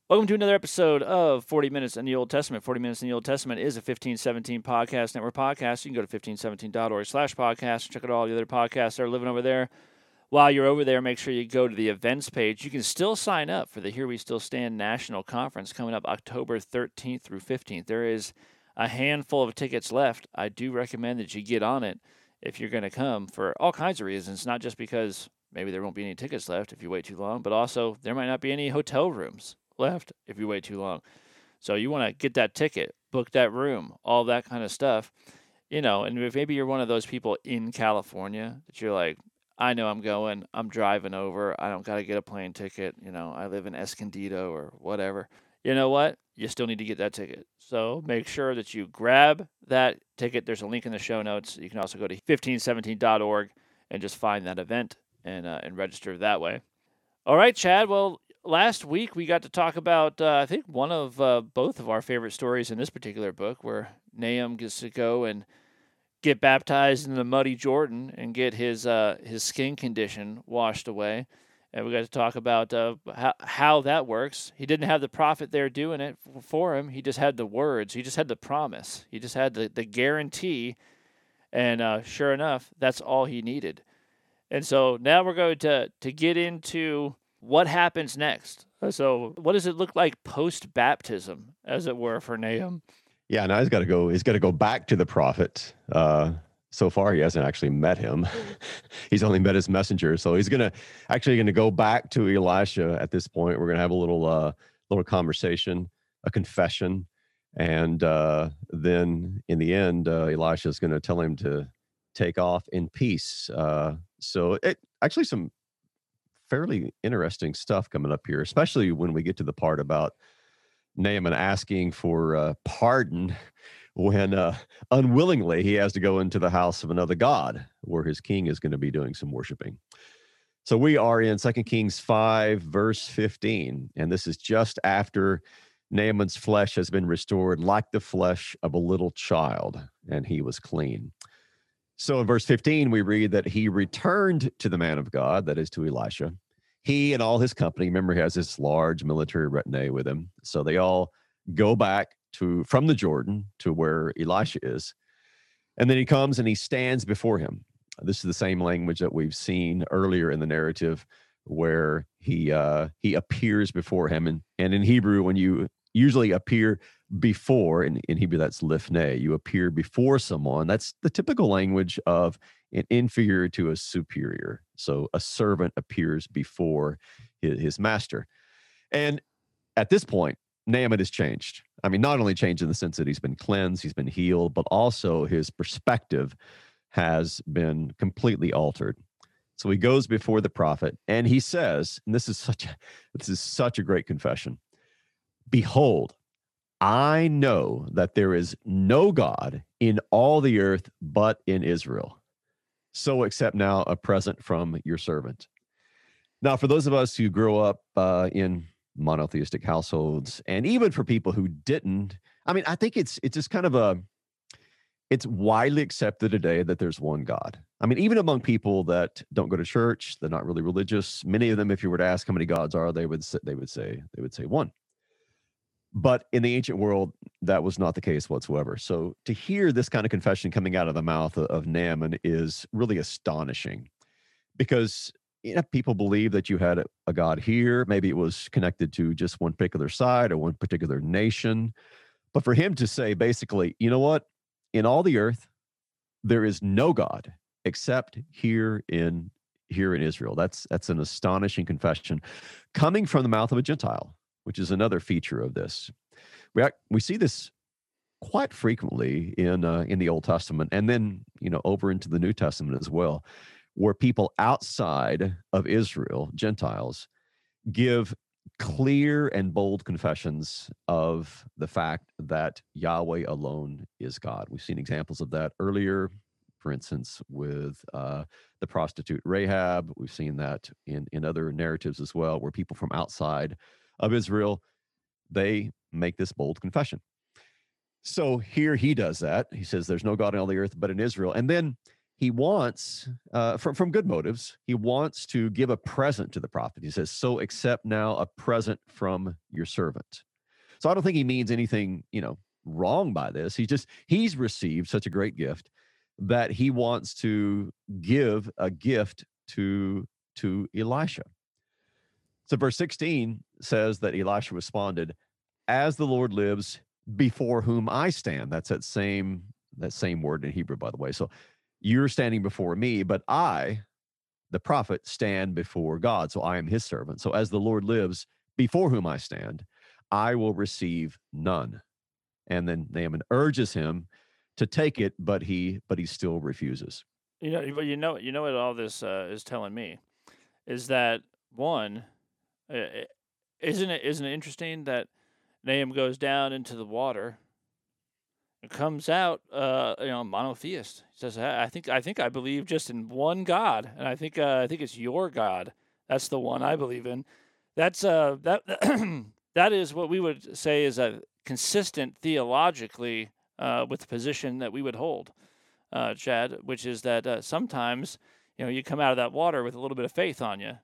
Welcome to another episode of 40 Minutes in the Old Testament. 40 Minutes in the Old Testament is a 1517 Podcast Network podcast. You can go to 1517.org/podcast and check out all the other podcasts that are living over there. While you're over there, make sure you go to the events page. You can still sign up for the Here We Still Stand National Conference coming up October 13th through 15th. There is a handful of tickets left. I do recommend that you get on it if you're going to come for all kinds of reasons, not just because maybe there won't be any tickets left if you wait too long, but also there might not be any hotel rooms left if you wait too long. So you want to get that ticket, book that room, all that kind of stuff. And if maybe you're one of those people in California that you're like, I know I'm going, I'm driving over, I don't got to get a plane ticket, I live in Escondido or whatever. You know what? You still need to get that ticket. So make sure that you grab that ticket. There's a link in the show notes. You can also go to 1517.org and just find that event and register that way. All right, Chad. Well, last week we got to talk about, I think, one of both of our favorite stories in this particular book, where Nahum gets to go and get baptized in the muddy Jordan and get his skin condition washed away. And we got to talk about how that works. He didn't have the prophet there doing it for him. He just had the words. He just had the promise. He just had the guarantee. And sure enough, that's all he needed. And so now we're going to get into what happens next. So what does it look like post-baptism, as it were, for Nahum? Yeah, now he's got to go. He's got to go back to the prophet. So far, he hasn't actually met him. He's only met his messenger. So he's gonna go back to Elisha at this point. We're gonna have a little conversation, a confession, and then in the end, Elisha is going to tell him to take off in peace. So it actually some fairly interesting stuff coming up here, especially when we get to the part about Naaman asking for pardon when unwillingly he has to go into the house of another god where his king is going to be doing some worshiping. So we are in 2 Kings 5, verse 15, and this is just after Naaman's flesh has been restored like the flesh of a little child, and he was clean. So in verse 15, we read that he returned to the man of God, that is to Elisha. He and all his company, remember, he has this large military retinue with him. So they all go back from the Jordan to where Elisha is. And then he comes and he stands before him. This is the same language that we've seen earlier in the narrative where he appears before him. And in Hebrew, when you usually appear before, in Hebrew, that's lifnei, you appear before someone. That's the typical language of an inferior to a superior. So a servant appears before his master. And at this point, Naaman has changed. I mean, not only changed in the sense that he's been cleansed, he's been healed, but also his perspective has been completely altered. So he goes before the prophet and he says, and this is such a great confession. Behold, I know that there is no God in all the earth but in Israel. So accept now a present from your servant. Now, for those of us who grow up in monotheistic households, and even for people who didn't, I mean, I think it's just kind of it's widely accepted today that there's one God. I mean, even among people that don't go to church, they're not really religious. Many of them, if you were to ask how many gods are, they would say one. But in the ancient world, that was not the case whatsoever. So to hear this kind of confession coming out of the mouth of Naaman is really astonishing, because people believe that you had a God here. Maybe it was connected to just one particular side or one particular nation. But for him to say, basically, you know what? In all the earth, there is no God except here in Israel. That's an astonishing confession coming from the mouth of a Gentile, which is another feature of this. We see this quite frequently in the Old Testament, and then over into the New Testament as well, where people outside of Israel, Gentiles, give clear and bold confessions of the fact that Yahweh alone is God. We've seen examples of that earlier, for instance, with the prostitute Rahab. We've seen that in other narratives as well, where people from outside of Israel, they make this bold confession. So here he does that. He says, there's no God in all the earth but in Israel. And then he wants, from good motives, he wants to give a present to the prophet. He says, "So accept now a present from your servant." So I don't think he means anything, wrong by this. He's received such a great gift that he wants to give a gift to Elisha. So verse 16 says that Elisha responded, "As the Lord lives, before whom I stand." That's that same word in Hebrew, by the way. So you're standing before me, but I, the prophet, stand before God. So I am his servant. So as the Lord lives, before whom I stand, I will receive none. And then Naaman urges him to take it, but he still refuses. But what all this is telling me is that one, isn't it interesting that Nahum goes down into the water and comes out, monotheist. He says, I think I believe just in one God, and I think it's your God. That's the one I believe in. That's that that is what we would say is a consistent theologically with the position that we would hold, Chad, which is that sometimes you come out of that water with a little bit of faith on you,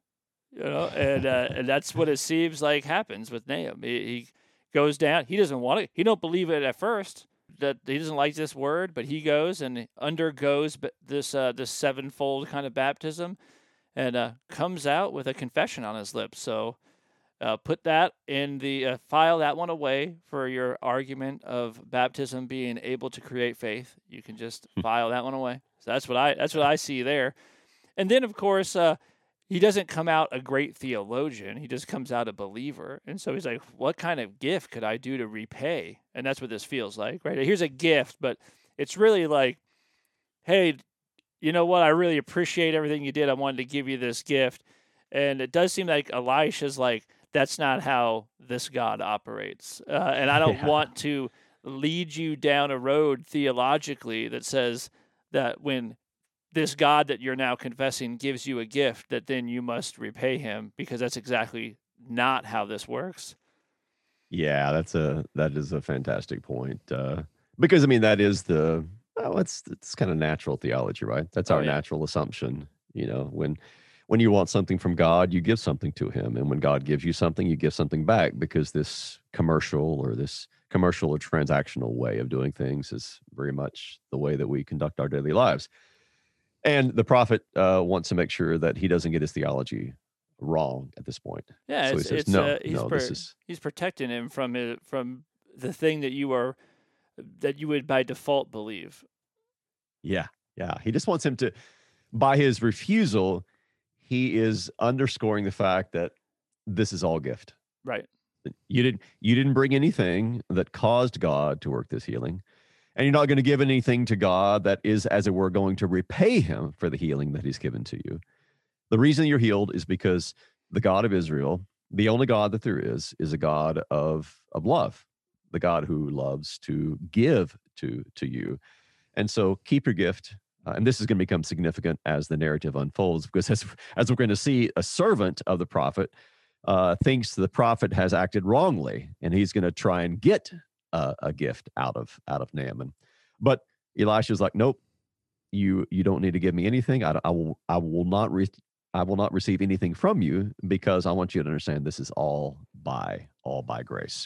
and that's what it seems like happens with Nahum. He goes down. He doesn't want it. He don't believe it at first. That he doesn't like this word, but he goes and undergoes this sevenfold kind of baptism, and comes out with a confession on his lips. So put that in the file that one away for your argument of baptism being able to create faith. You can just file that one away. So that's what I see there. And then of course he doesn't come out a great theologian. He just comes out a believer. And so he's like, what kind of gift could I do to repay? And that's what this feels like, right? Here's a gift, but it's really like, hey, you know what? I really appreciate everything you did. I wanted to give you this gift. And it does seem like Elisha's like, that's not how this God operates. And I don't want to lead you down a road theologically that says that when this God that you're now confessing gives you a gift, that then you must repay him, because that's exactly not how this works. Yeah, that is a fantastic point. Because I mean, that is it's kind of natural theology, right? That's our natural assumption. When you want something from God, you give something to him, and when God gives you something, you give something back, because this commercial or transactional way of doing things is very much the way that we conduct our daily lives. And the prophet wants to make sure that he doesn't get his theology wrong at this point. Yeah, so he says, he's protecting him from the thing that you would by default believe. Yeah. He just wants him to, by his refusal, he is underscoring the fact that this is all gift. Right. You didn't bring anything that caused God to work this healing. And you're not going to give anything to God that is, as it were, going to repay him for the healing that he's given to you. The reason you're healed is because the God of Israel, the only God that there is a God of love, the God who loves to give to you. And so keep your gift. And this is going to become significant as the narrative unfolds, because as we're going to see, a servant of the prophet thinks the prophet has acted wrongly, and he's going to try and get a gift out of Naaman. But Elisha's like, nope, you don't need to give me anything. I will not receive anything from you, because I want you to understand this is all by grace.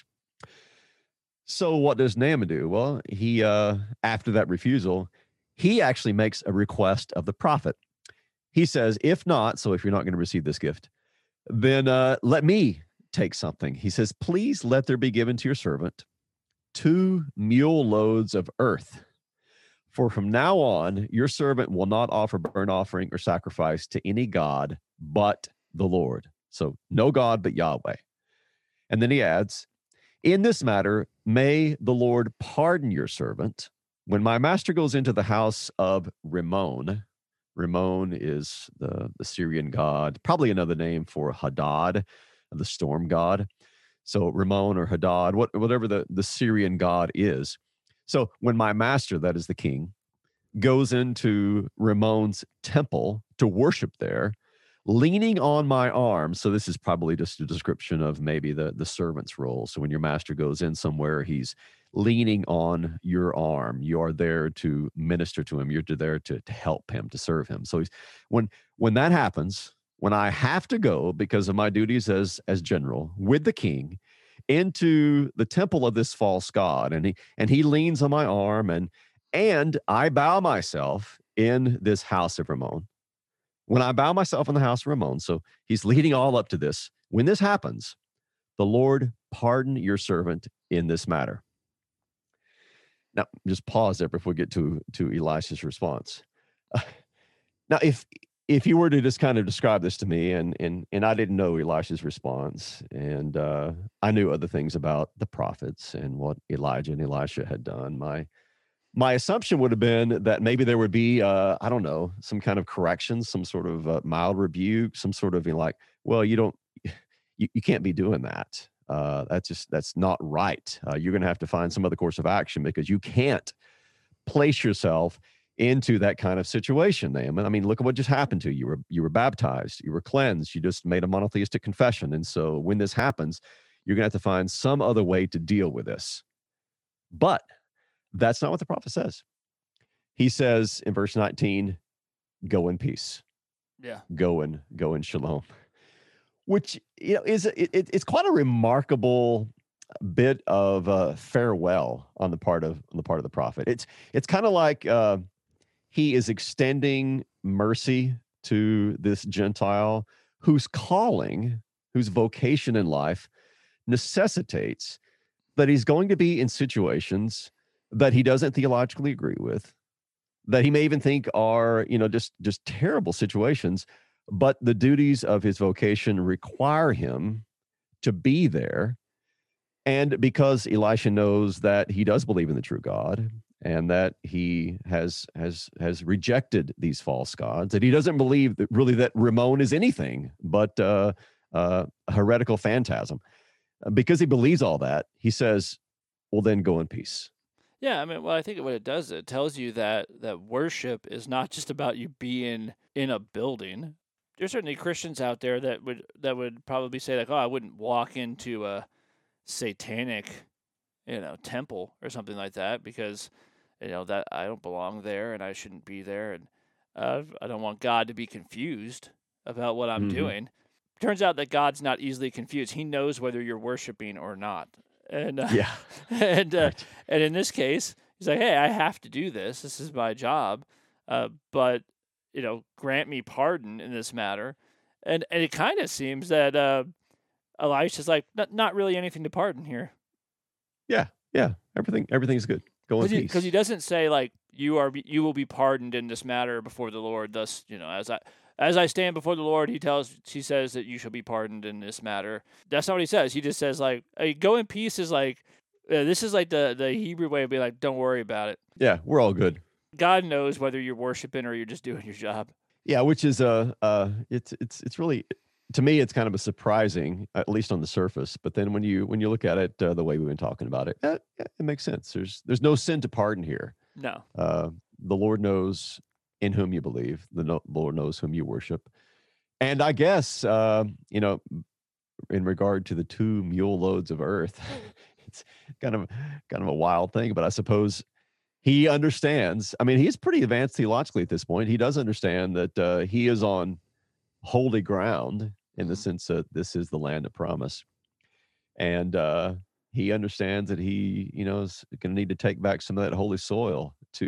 So what does Naaman do? Well, he after that refusal, he actually makes a request of the prophet. He says, if not, so if you're not going to receive this gift, then let me take something. He says, please let there be given to your servant 2 mule loads of earth. For from now on, your servant will not offer burnt offering or sacrifice to any God but the Lord. So no God but Yahweh. And then he adds, in this matter, may the Lord pardon your servant. When my master goes into the house of Rimmon is the Syrian god, probably another name for Hadad, the storm god. So Rimmon or Hadad, whatever the Syrian god is. So when my master, that is the king, goes into Rimmon's temple to worship there, leaning on my arm. So this is probably just a description of maybe the servant's role. So when your master goes in somewhere, he's leaning on your arm. You are there to minister to him. You're there to help him, to serve him. So when that happens, when I have to go because of my duties as general with the king into the temple of this false god, and he leans on my arm, and I bow myself in this house of Ramon. When I bow myself in the house of Ramon, so he's leading all up to this. When this happens, the Lord pardon your servant in this matter. Now, just pause there before we get to Elisha's response. Now, if you were to just kind of describe this to me, and I didn't know Elisha's response, and I knew other things about the prophets and what Elijah and Elisha had done, my assumption would have been that maybe there would be, I don't know, some kind of correction, some sort of mild rebuke, some sort of like, well, you can't be doing that. That's not right. You're going to have to find some other course of action because you can't place yourself into that kind of situation, Naaman. I mean, look at what just happened to you. You were baptized, you were cleansed, you just made a monotheistic confession. And so when this happens, you're going to have to find some other way to deal with this. But that's not what the prophet says. He says in verse 19, go in peace. Yeah. Go in shalom. Which, it's quite a remarkable bit of farewell on the part of the prophet. It's kind of like he is extending mercy to this Gentile whose calling, whose vocation in life necessitates that he's going to be in situations that he doesn't theologically agree with, that he may even think are, just terrible situations, but the duties of his vocation require him to be there. And because Elisha knows that he does believe in the true God and that he has rejected these false gods, that he doesn't believe that really that Ramon is anything but a heretical phantasm. Because he believes all that, he says, well, then go in peace. Yeah, I mean, well, I think what it does, it tells you that worship is not just about you being in a building. There's certainly Christians out there that would probably say like, oh, I wouldn't walk into a satanic, temple or something like that because, that I don't belong there and I shouldn't be there, and I don't want God to be confused about what I'm doing. Turns out that God's not easily confused. He knows whether you're worshiping or not. And and in this case, he's like, hey, I have to do this. This is my job. But grant me pardon in this matter. And it kind of seems that Elisha's like, not really anything to pardon here. Yeah. Everything's good. Go in peace. Because he doesn't say like you will be pardoned in this matter before the Lord. Thus, as I stand before the Lord, he says that you shall be pardoned in this matter. That's not what he says. He just says like, hey, go in peace is like, this is like the Hebrew way of being like, don't worry about it. Yeah, we're all good. God knows whether you're worshiping or you're just doing your job. Yeah, which is it's really, to me, it's kind of a surprising, at least on the surface. But then when you look at it the way we've been talking about it, it makes sense. There's no sin to pardon here. No. The Lord knows in whom you believe. The Lord knows whom you worship. And I guess in regard to the 2 mule loads of earth, it's kind of a wild thing. But I suppose he understands. I mean, he's pretty advanced theologically at this point. He does understand that he is on holy ground in the sense that this is the land of promise. And he understands that he, is going to need to take back some of that holy soil to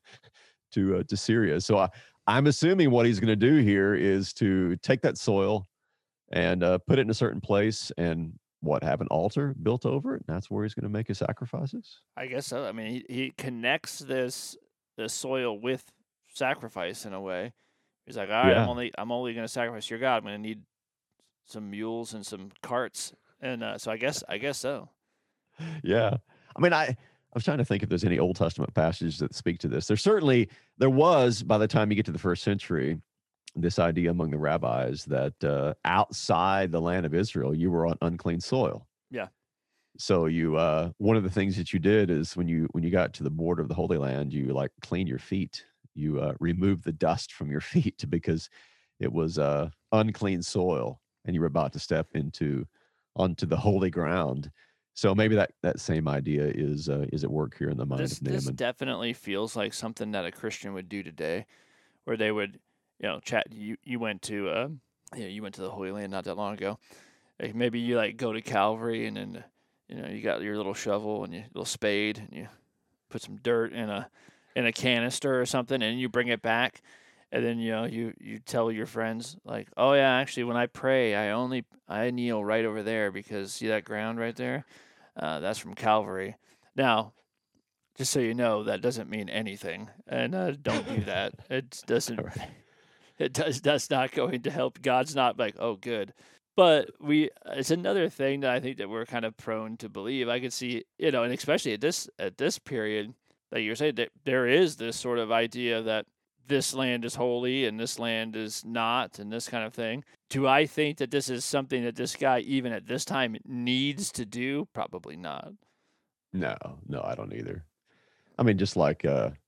Syria. So I'm assuming what he's going to do here is to take that soil and put it in a certain place and have an altar built over it. And that's where he's going to make his sacrifices. I guess so. I mean, he connects the soil with sacrifice in a way. He's like, all right, yeah. I'm only going to sacrifice your God. I'm going to need some mules and some carts. And so I guess so. Yeah. I mean, I was trying to think if there's any Old Testament passages that speak to this. There was, by the time you get to the 1st century, this idea among the rabbis that outside the land of Israel, you were on unclean soil. Yeah. So you, one of the things that you did is when you got to the border of the Holy Land, you like clean your feet. You remove the dust from your feet because it was unclean soil, and you were about to step onto the holy ground. So maybe that same idea is at work here in the mind This of this Naaman. definitely feels like something that a Christian would do today, where they would, chat. You went to you went to the Holy Land not that long ago. Like maybe you like go to Calvary and then you got your little shovel and your little spade and you put some dirt in a canister or something and you bring it back and then you tell your friends like, oh yeah, actually when I pray I kneel right over there because see that ground right there, that's from Calvary. Now, just so you know, that doesn't mean anything, and don't do that. It doesn't. All right. It does. That's not going to help. God's not like, oh, good. But it's another thing that I think that we're kind of prone to believe. I could see, and especially at this period that you're saying that there is this sort of idea that this land is holy and this land is not, and this kind of thing. Do I think that this is something that this guy, even at this time, needs to do? Probably not. No, no, I don't either. I mean, just like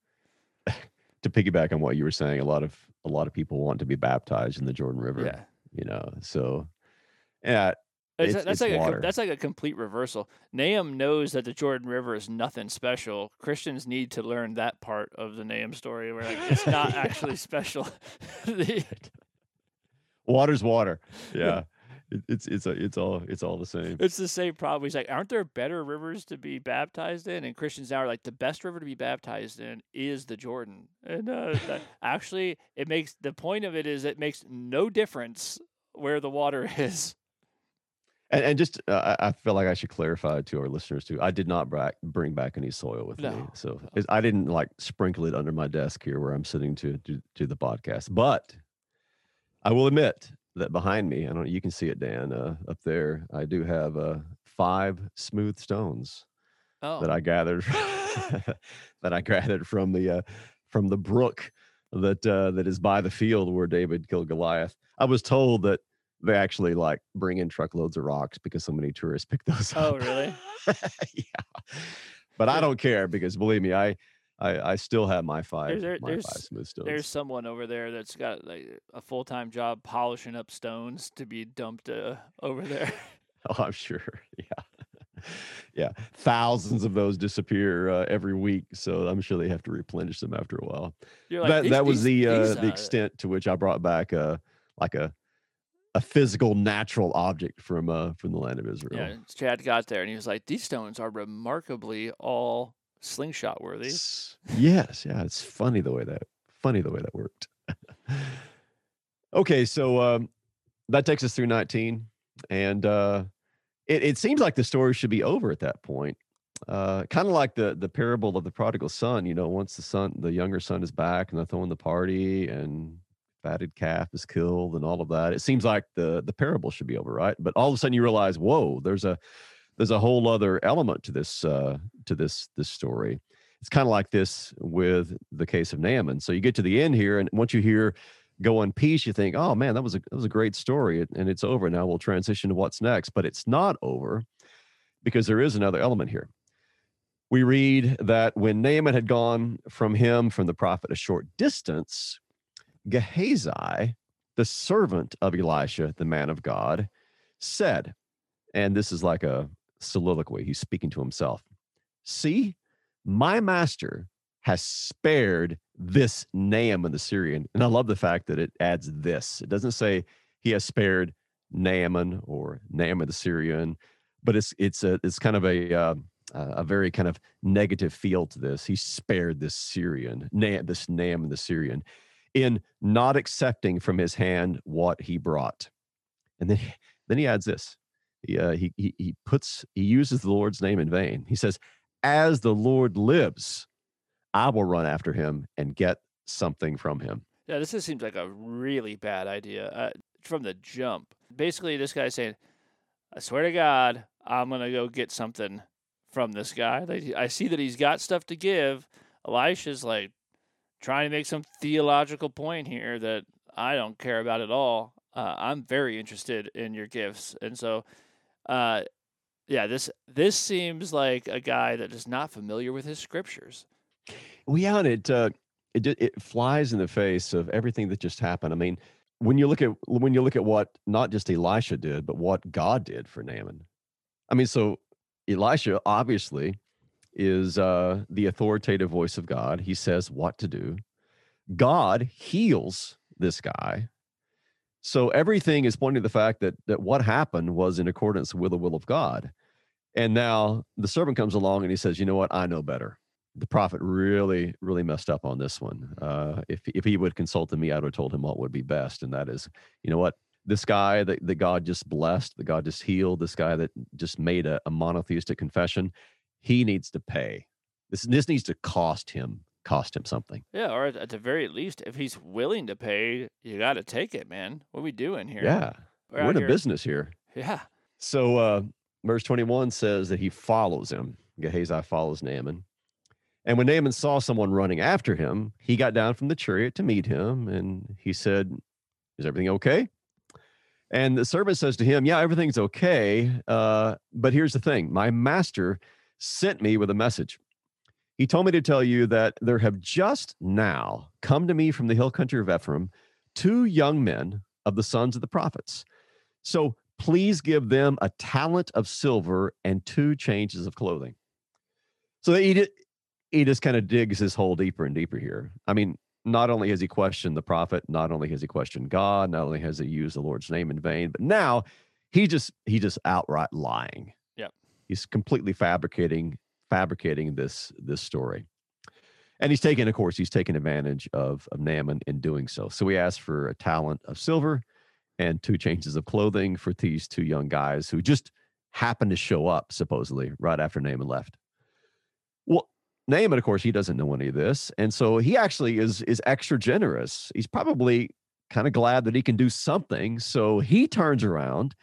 to piggyback on what you were saying, a lot of people want to be baptized in the Jordan River, Yeah. So yeah, it's water. That's like a complete reversal. Nahum knows that the Jordan River is nothing special. Christians need to learn that part of the Nahum story where like it's not Yeah. actually special. The- Water's water. Yeah. It's all the same. it's the same problem. He's like, aren't there better rivers to be baptized in? And Christians now are like, the best river to be baptized in is the Jordan. And actually, the point of it is it makes no difference where the water is. And just I feel like I should clarify to our listeners too. I did not bring back any soil with me, No. so I didn't like sprinkle it under my desk here where I'm sitting to do the podcast. But I will admit that behind me, I don't. You can see it, Dan, up there. I do have 5 smooth stones that Oh. I gathered that I gathered from the brook that is by the field where David killed Goliath. I was told that they actually like bring in truckloads of rocks because so many tourists pick those Oh, up. really? Yeah, but I don't care because believe me, I still have my five There my five smooth there's stones. someone over there that's got, like, a full-time job polishing up stones to be dumped, over there. Oh, I'm sure. Yeah. Yeah. Thousands of those disappear every week. So I'm sure they have to replenish them after a while. You're like, That was these, the extent to which I brought back like a physical natural object from the land of Israel. yeah, Chad got there, and he was like, "These stones are remarkably all slingshot worthy." Yes, yeah, it's funny the way that worked. Okay, so that takes us through 19, and it seems like the story should be over at that point. Kind of like the parable of the prodigal son. Once the younger son is back, and they're throwing the party, and fatted calf is killed, and all of that. It seems like the parable should be over, right? But all of a sudden, you realize, whoa, there's a whole other element to this story. It's kind of like this with the case of Naaman. So you get to the end here, and once you hear "Go in peace," you think, "Oh man, that was a great story," and it's over. Now we'll transition to what's next, but it's not over because there is another element here. We read that when Naaman had gone from the prophet, a short distance, Gehazi, the servant of Elisha, the man of God, said, and this is like a soliloquy. He's speaking to himself. "See, my master has spared this Naaman the Syrian." And I love the fact that it adds this. It doesn't say he has spared Naaman or Naaman the Syrian, but it's kind of a very kind of negative feel to this. He spared this this Naaman the Syrian, in not accepting from his hand what he brought. And then he adds this. He uses the Lord's name in vain. He says, "As the Lord lives, I will run after him and get something from him." Yeah, this just seems like a really bad idea from the jump. Basically, this guy's saying, "I swear to God, I'm gonna go get something from this guy. Like, I see that he's got stuff to give." Elisha's like trying to make some theological point here that I don't care about at all. I'm very interested in your gifts, and so, uh, yeah, this seems like a guy that is not familiar with his scriptures. Well, yeah, and it flies in the face of everything that just happened. I mean, when you look at what not just Elisha did, but what God did for Naaman. I mean, so Elisha obviously is the authoritative voice of God. He says what to do. God heals this guy. So everything is pointing to the fact that what happened was in accordance with the will of God. And now the servant comes along and he says, you know what? I know better. The prophet really, really messed up on this one. If he would consulted me, I would have told him what would be best. And that is, you know what? This guy that God just blessed, that God just healed, this guy that just made a monotheistic confession, he needs to pay. This needs to cost him something. Yeah, or at the very least, if he's willing to pay, you got to take it, man. What are we doing here? Yeah, we're in a business here. Yeah. So verse 21 says that he follows him. Gehazi follows Naaman. And when Naaman saw someone running after him, he got down from the chariot to meet him. And he said, is everything okay? And the servant says to him, yeah, everything's okay. But here's the thing. My master sent me with a message. He told me to tell you that there have just now come to me from the hill country of Ephraim 2 young men of the sons of the prophets. So please give them a talent of silver and 2 changes of clothing. So he just kind of digs his hole deeper and deeper here. I mean, not only has he questioned the prophet, not only has he questioned God, not only has he used the Lord's name in vain, but now he just outright lying. Yep. He's completely fabricating this story. And he's taken advantage of Naaman in doing so. So he asked for a talent of silver and 2 changes of clothing for these 2 young guys who just happened to show up, supposedly, right after Naaman left. Well, Naaman, of course, he doesn't know any of this. And so he actually is extra generous. He's probably kind of glad that he can do something. So he turns around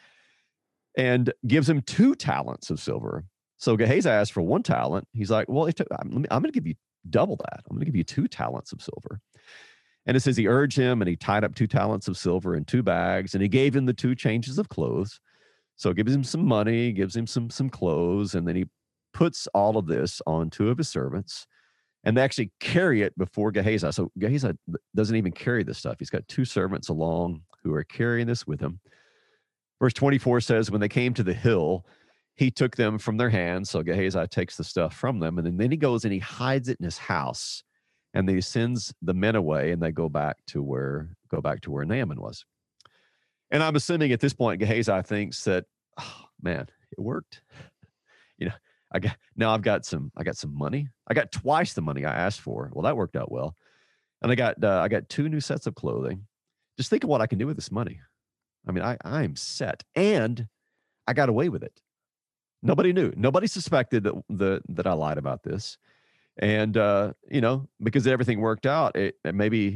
and gives him 2 talents of silver. So Gehazi asked for 1 talent. He's like, well, I'm going to give you double that. I'm going to give you 2 talents of silver. And it says he urged him, and he tied up 2 talents of silver in 2 bags, and he gave him the 2 changes of clothes. So it gives him some money, gives him some clothes, and then he puts all of this on 2 of his servants, and they actually carry it before Gehazi. So Gehazi doesn't even carry this stuff. He's got 2 servants along who are carrying this with him. Verse 24 says, when they came to the hill, he took them from their hands. So Gehazi takes the stuff from them, and then he goes and he hides it in his house, and then he sends the men away, and they go back to where Naaman was. And I'm assuming at this point, Gehazi thinks that, oh man, it worked. You know, I've got some money. I got twice the money I asked for. Well, that worked out well. And I got 2 new sets of clothing. Just think of what I can do with this money. I mean, I'm set, and I got away with it. Nobody knew. Nobody suspected that I lied about this. And because everything worked out, maybe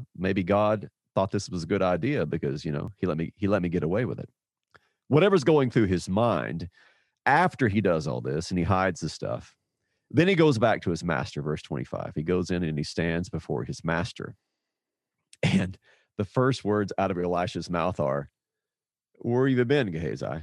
God thought this was a good idea because, he let me get away with it. Whatever's going through his mind after he does all this and he hides the stuff, then he goes back to his master, verse 25. He goes in and he stands before his master. And the first words out of Elisha's mouth are, where have you been, Gehazi?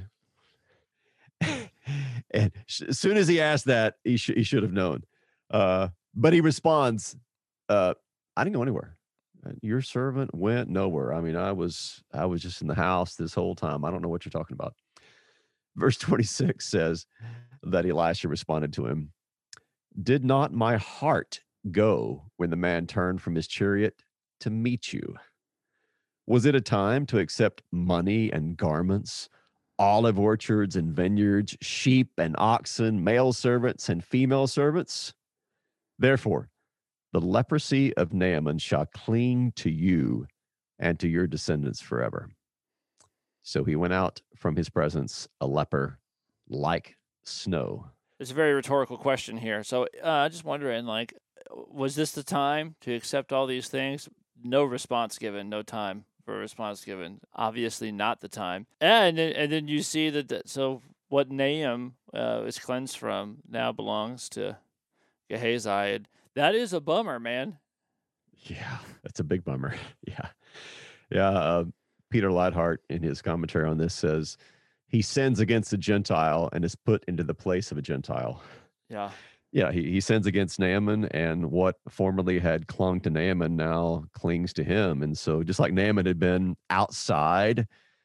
And as soon as he asked that, he should have known. But he responds, I didn't go anywhere. Your servant went nowhere. I mean, I was just in the house this whole time. I don't know what you're talking about. Verse 26 says that Elisha responded to him, did not my heart go when the man turned from his chariot to meet you? Was it a time to accept money and garments, olive orchards and vineyards, sheep and oxen, male servants and female servants? Therefore, the leprosy of Naaman shall cling to you and to your descendants forever. So he went out from his presence, a leper like snow. It's a very rhetorical question here. So just wondering, was this the time to accept all these things? No response given, no time for a response given. Obviously not the time. And then you see that so what Naaman is cleansed from now belongs to Gehazi. And that is a bummer, man. Yeah, that's a big bummer. Yeah. Peter Leithart, in his commentary on this, says he sins against a Gentile and is put into the place of a Gentile. Yeah. Yeah, he sins against Naaman, and what formerly had clung to Naaman now clings to him. And so just like Naaman had been outside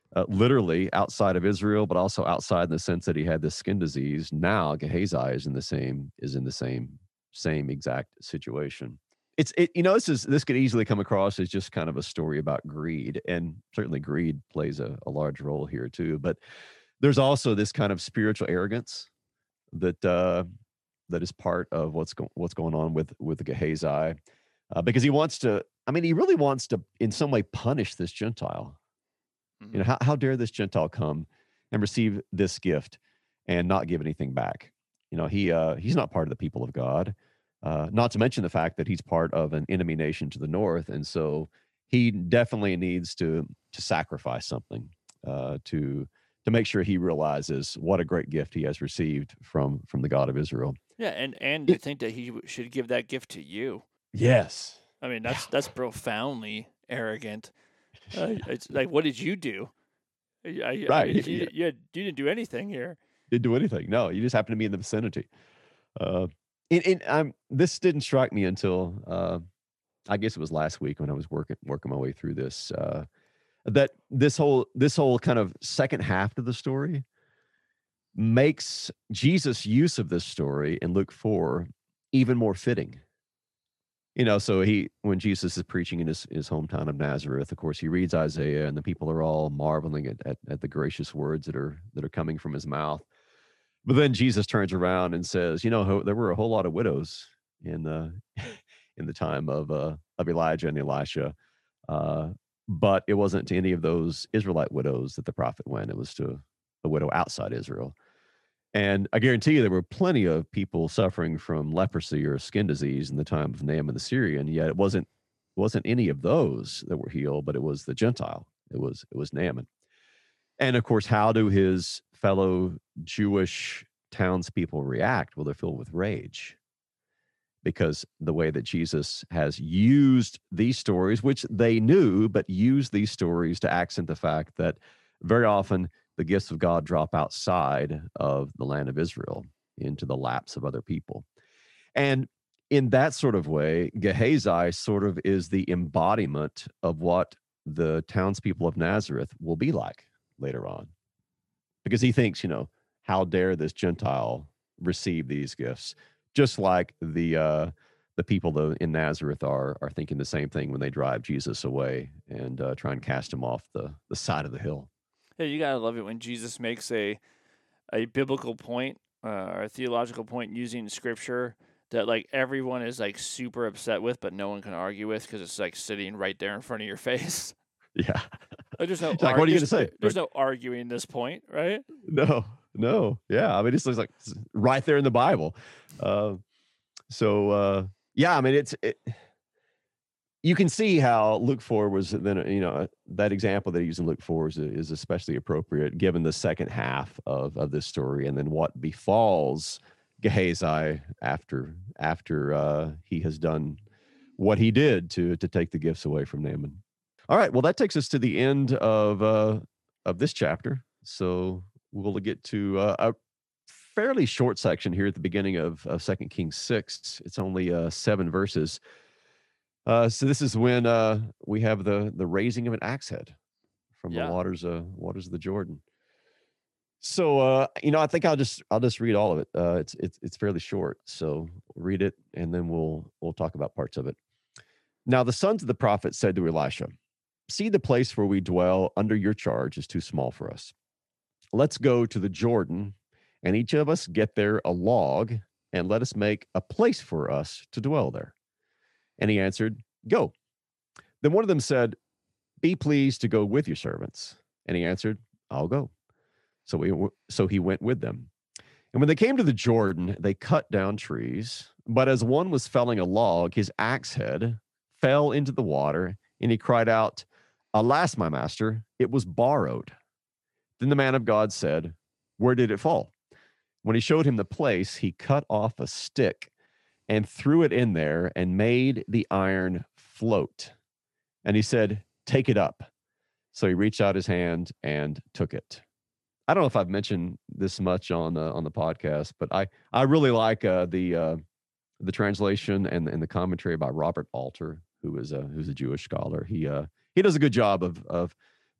literally outside of Israel, but also outside in the sense that he had this skin disease. Now Gehazi is in the same exact situation. This could easily come across as just kind of a story about greed, and certainly greed plays a large role here too. But there's also this kind of spiritual arrogance that that is part of what's going on with Gehazi, because he wants to. I mean, he really wants to, in some way, punish this Gentile. Mhm. You know, how dare this Gentile come and receive this gift and not give anything back? You know, he's not part of the people of God. Not to mention the fact that he's part of an enemy nation to the north, and so he definitely needs to sacrifice something to make sure he realizes what a great gift he has received from the God of Israel. Yeah, and to think that he should give that gift to you. Yes. I mean, that's profoundly arrogant. It's like, what did you do? Right. You didn't do anything here. Didn't do anything. No, you just happened to be in the vicinity. This didn't strike me until I guess it was last week when I was working my way through this. That this whole kind of second half of the story makes Jesus' use of this story in Luke 4 even more fitting. You know, so when Jesus is preaching in his hometown of Nazareth, of course, he reads Isaiah, and the people are all marveling at the gracious words that are coming from his mouth. But then Jesus turns around and says, you know, there were a whole lot of widows in the in the time of Elijah and Elisha, but it wasn't to any of those Israelite widows that the prophet went. It was to a widow outside Israel. And I guarantee you there were plenty of people suffering from leprosy or skin disease in the time of Naaman the Syrian, yet it wasn't any of those that were healed, but it was the Gentile. It was Naaman. And of course, how do his fellow Jewish townspeople react? Well, they're filled with rage because the way that Jesus has used these stories, which they knew, but used these stories to accent the fact that very often the gifts of God drop outside of the land of Israel into the laps of other people. And in that sort of way, Gehazi sort of is the embodiment of what the townspeople of Nazareth will be like later on. Because he thinks, you know, how dare this Gentile receive these gifts? Just like the people in Nazareth are thinking the same thing when they drive Jesus away and try and cast him off the side of the hill. Yeah, you gotta love it when Jesus makes a biblical point or a theological point using scripture that like everyone is like super upset with, but no one can argue with because it's like sitting right there in front of your face. Yeah. Like there's no Like, what are you going to say? There's no arguing this point, right? No. Yeah. I mean, it's like it's right there in the Bible. Yeah, I mean, you can see how Luke 4 was then, you know, that example that he used in Luke 4 is especially appropriate given the second half of this story and then what befalls Gehazi after he has done what he did to take the gifts away from Naaman. All right, well, that takes us to the end of this chapter. So we'll get to a fairly short section here at the beginning of 2 Kings 6. It's only 7 verses. So this is when we have the raising of an axe head from the waters of the Jordan. So you know, I think I'll just read all of it. It's fairly short, so read it and then we'll talk about parts of it. Now the sons of the prophet said to Elisha, "See, the place where we dwell under your charge is too small for us. Let's go to the Jordan, and each of us get there a log, and let us make a place for us to dwell there." And he answered, "Go." Then one of them said, "Be pleased to go with your servants." And he answered, "I'll go." So he went with them. And when they came to the Jordan, they cut down trees. But as one was felling a log, his axe head fell into the water, and he cried out, "Alas, my master, it was borrowed." Then the man of God said, "Where did it fall?" When he showed him the place, he cut off a stick and threw it in there and made the iron float. And he said, "Take it up." So he reached out his hand and took it. I don't know if I've mentioned this much on the podcast, but I really like the translation and the commentary by Robert Alter, who's a Jewish scholar. He does a good job of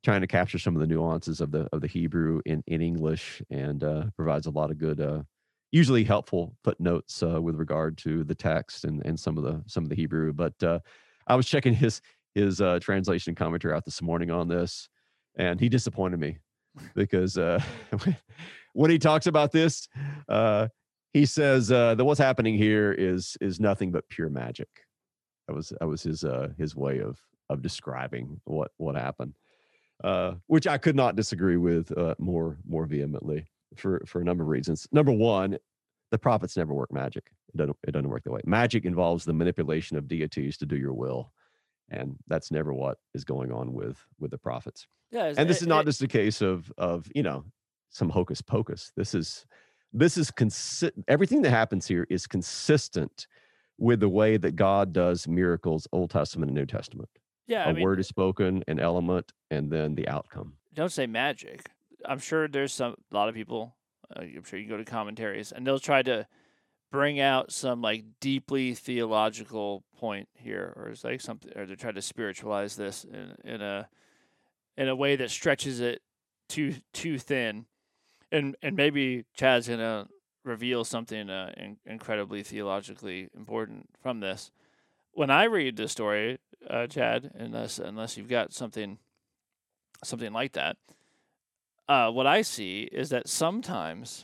trying to capture some of the nuances of the Hebrew in English, and provides a lot of good, usually helpful footnotes with regard to the text and some of the Hebrew. But I was checking his translation commentary out this morning on this, and he disappointed me because when he talks about this, he says that what's happening here is nothing but pure magic. That was his way of describing what happened, which I could not disagree with more vehemently for a number of reasons. Number one, the prophets never work magic. It doesn't work that way. Magic involves the manipulation of deities to do your will, and that's never what is going on with the prophets. Yeah, And this is not just a case of some hocus pocus. This is everything that happens here is consistent with the way that God does miracles, Old Testament and New Testament. yeah. A word is spoken, an element, and then the outcome. Don't say magic. I'm sure there's a lot of people. I'm sure you go to commentaries and they'll try to bring out some like deeply theological point here, or it's like something, or they try to spiritualize this in a way that stretches it too thin, and maybe Chad's gonna reveal something incredibly theologically important from this. When I read the story, Chad, unless you've got something like that, what I see is that sometimes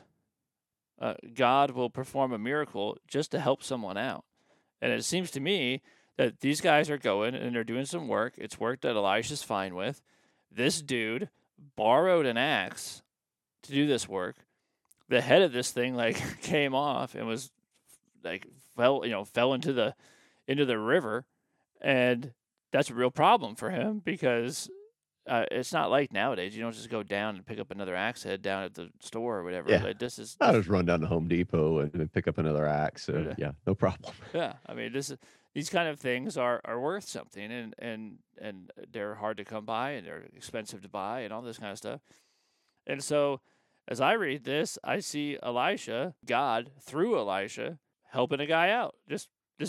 God will perform a miracle just to help someone out. And it seems to me that these guys are going and they're doing some work. It's work that Elisha's fine with. This dude borrowed an axe to do this work. The head of this thing like came off and was like fell into the river, and that's a real problem for him because it's not like nowadays. You don't just go down and pick up another axe head down at the store or whatever. Yeah. Like, this is I'll just run down to Home Depot and pick up another axe. Yeah, no problem. Yeah, I mean, these kind of things are worth something, and they're hard to come by, and they're expensive to buy, and all this kind of stuff. And so, as I read this, I see God through Elisha, helping a guy out. To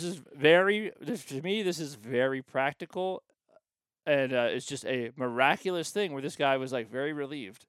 me, this is very practical, and it's just a miraculous thing where this guy was like very relieved.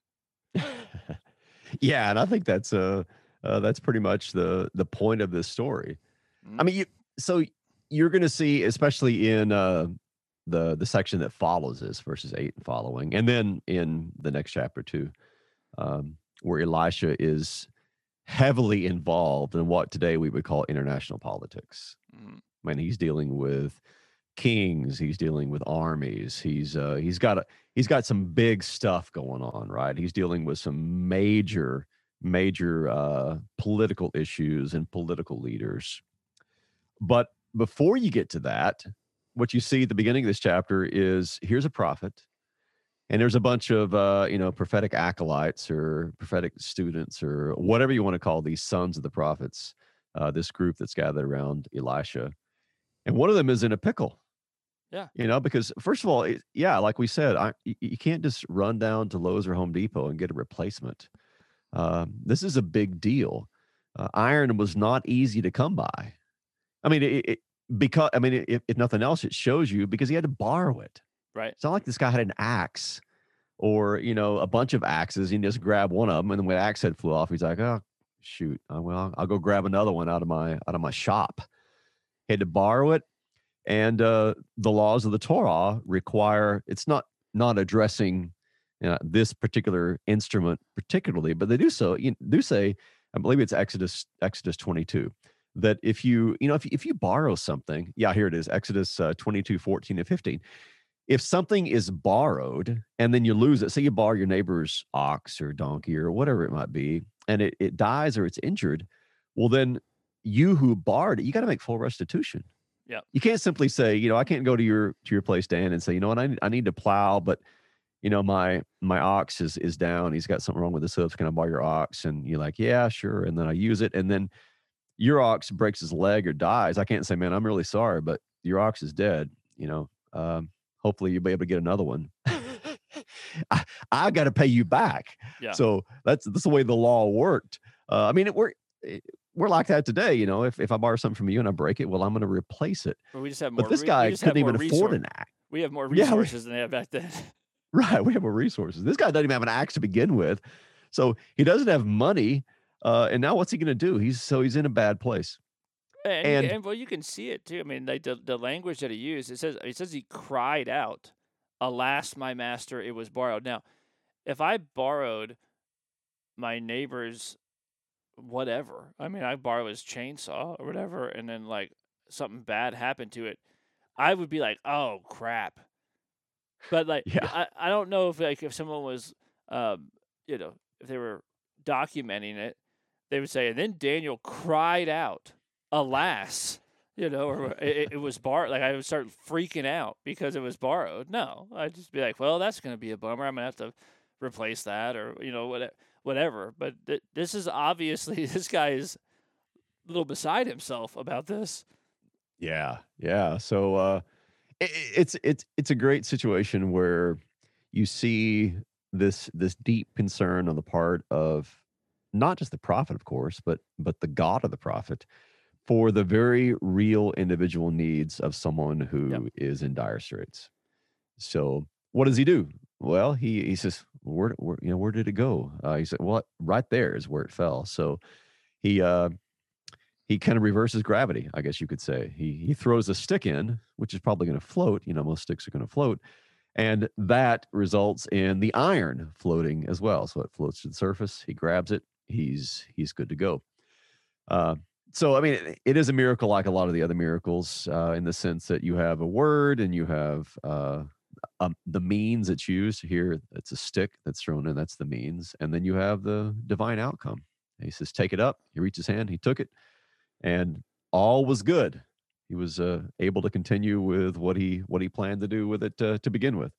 Yeah, and I think that's pretty much the point of this story. Mm-hmm. I mean, you're going to see, especially in the section that follows this, verses 8 and following, and then in the next chapter too, where Elisha is heavily involved in what today we would call international politics. Mm-hmm. I mean, he's dealing with kings, he's dealing with armies, he's got some big stuff going on, right? He's dealing with some major political issues and political leaders. But before you get to that, what you see at the beginning of this chapter is here's a prophet, and there's a bunch of prophetic acolytes or prophetic students or whatever you want to call these sons of the prophets, this group that's gathered around Elisha. And one of them is in a pickle. Yeah. Because first of all, like we said, you can't just run down to Lowe's or Home Depot and get a replacement. This is a big deal. Iron was not easy to come by. I mean, if nothing else, it shows you because he had to borrow it. Right. It's not like this guy had an axe or, a bunch of axes. He just grabbed one of them, and then when the axe head flew off, he's like, oh, shoot. Well, I'll go grab another one out of my shop. He had to borrow it. And the laws of the Torah require, it's not addressing this particular instrument particularly, but they do say, I believe it's Exodus 22, that if you borrow something, here it is, Exodus 22, 14 and 15. If something is borrowed and then you lose it, say you borrow your neighbor's ox or donkey or whatever it might be, and it dies or it's injured, well, then you who borrowed it, you got to make full restitution. Yeah. You can't simply say, I can't go to your place, Dan, and say, you know what, I need to plow, but my ox is down. He's got something wrong with his hooves. Can I borrow your ox? And you're like, yeah, sure. And then I use it. And then your ox breaks his leg or dies. I can't say, man, I'm really sorry, but your ox is dead. Hopefully you'll be able to get another one. I got to pay you back. Yeah. So that's the way the law worked. We're like that today. If I borrow something from you and I break it, well, I'm going to replace it. Well, we just have more. But this guy couldn't even afford an axe. We have more resources than they had back then. Right. We have more resources. This guy doesn't even have an axe to begin with. So he doesn't have money. And now what's he going to do? He's in a bad place. And And well, you can see it too. I mean, like the language that he used, it says he cried out, "Alas, my master, it was borrowed." Now, if I borrowed my neighbor's whatever, I mean, I borrow his chainsaw or whatever, and then like something bad happened to it, I would be like, "Oh crap." But like, yeah, I don't know if someone was, if they were documenting it, they would say, and then Daniel cried out, "Alas," or it was borrowed. Like I would start freaking out because it was borrowed. No, I'd just be like, well, that's going to be a bummer. I'm going to have to replace that or, whatever. But this is obviously, this guy is a little beside himself about this. yeah. So it's a great situation where you see this deep concern on the part of not just the prophet, of course, but the God of the prophet for the very real individual needs of someone Yep. who is in dire straits. So what does he do? Well, he says, where did it go? He said, well, right there is where it fell. So he he kind of reverses gravity, I guess you could say. He throws a stick in, which is probably going to float. Most sticks are going to float, and that results in the iron floating as well. So it floats to the surface. He grabs it. He's good to go. Uh, so I mean, it is a miracle, like a lot of the other miracles, in the sense that you have a word and you have the means that's used. Here, it's a stick that's thrown in. That's the means, and then you have the divine outcome. And he says, "Take it up." He reached his hand. He took it, and all was good. He was able to continue with what he planned to do with it to begin with.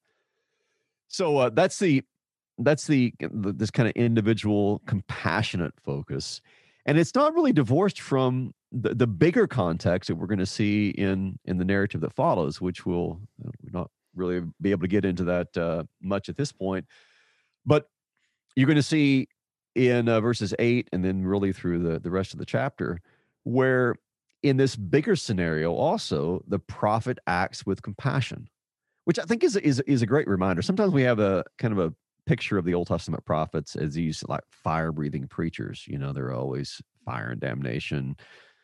So that's the this kind of individual compassionate focus, and it's not really divorced from the bigger context that we're going to see in the narrative that follows, which we'll not really be able to get into that much at this point. But you're going to see in verses 8 and then really through the rest of the chapter where in this bigger scenario also the prophet acts with compassion, which I think is a great reminder. Sometimes we have a kind of a picture of the Old Testament prophets as these like fire breathing preachers. They're always fire and damnation,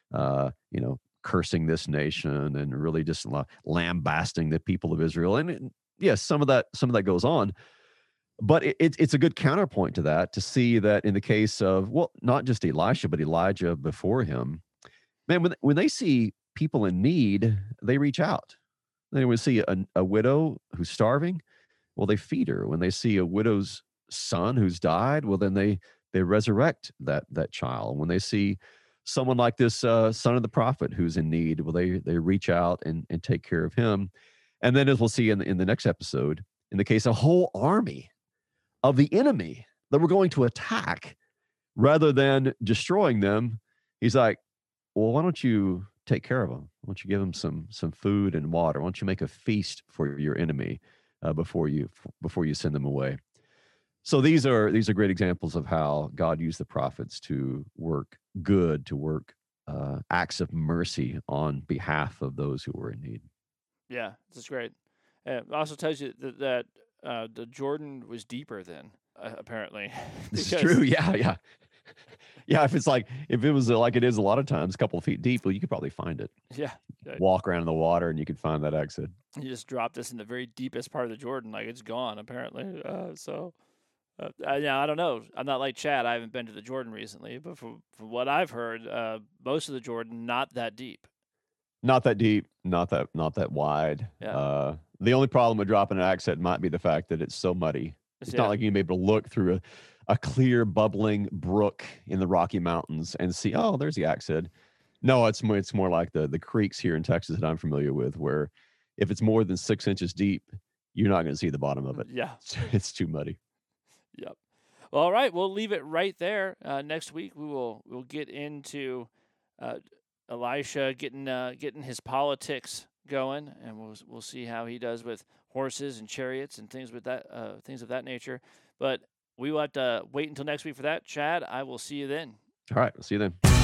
cursing this nation and really just lambasting the people of Israel. And yes, some of that goes on, but it's a good counterpoint to that to see that in the case of, well, not just Elisha, but Elijah before him, man, when they see people in need, they reach out. They would see a widow who's starving, well, they feed her. When they see a widow's son who's died, well, then they resurrect that child. When they see someone like this son of the prophet who's in need, well, they reach out and take care of him. And then, as we'll see in the next episode, in the case of a whole army of the enemy that we're going to attack, rather than destroying them, he's like, well, why don't you take care of them? Why don't you give them some food and water? Why don't you make a feast for your enemy before you send them away? So these are great examples of how God used the prophets to work good, to work acts of mercy on behalf of those who were in need. Yeah, this is great. It also tells you that the Jordan was deeper then, apparently. This is true. Yeah. Yeah, if it was like it is a lot of times, a couple of feet deep, well, you could probably find it. Yeah. Walk around in the water and you could find that exit. You just dropped this in the very deepest part of the Jordan, like it's gone apparently. Yeah, I don't know. I'm not like Chad. I haven't been to the Jordan recently, but from what I've heard, most of the Jordan not that deep. Not that deep, not that wide. Yeah. The only problem with dropping an axe head might be the fact that it's so muddy. It's not like you can be able to look through a clear, bubbling brook in the Rocky Mountains and see, oh, there's the axe head. No, it's more like the creeks here in Texas that I'm familiar with, where if it's more than 6 inches deep, you're not going to see the bottom of it. Yeah. It's too muddy. Yep. Well, all right, we'll leave it right there. Next week we'll get into Elisha getting his politics going, and we'll see how he does with horses and chariots and things of that nature. But we will have to wait until next week for that. Chad, I will see you then. All right, we'll see you then.